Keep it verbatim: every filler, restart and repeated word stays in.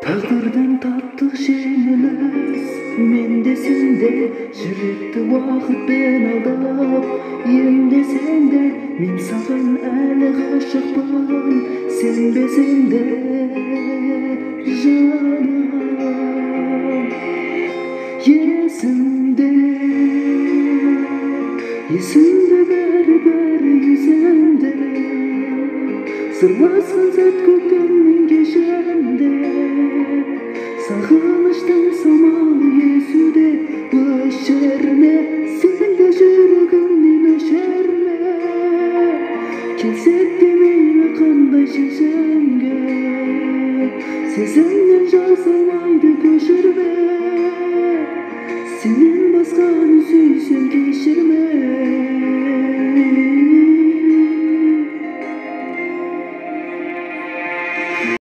Тағдырдан таптық жеңіліс, менде сенде жүректі уақытпен алдап. Енді сенде мен саған әлі ғашықпын, сенбесең де жаным. Есімде, есімде бәрі-бәрі есімде, сырласқан сәт көктемнің кешінде, сағыныштың самалы есуде. Өшірме, сен де жүрегімнен өшірме, келсек те мейлі қандай шешімге, сезімнен жасамайды көшірме, сенен басқаны сүйсем кешірме.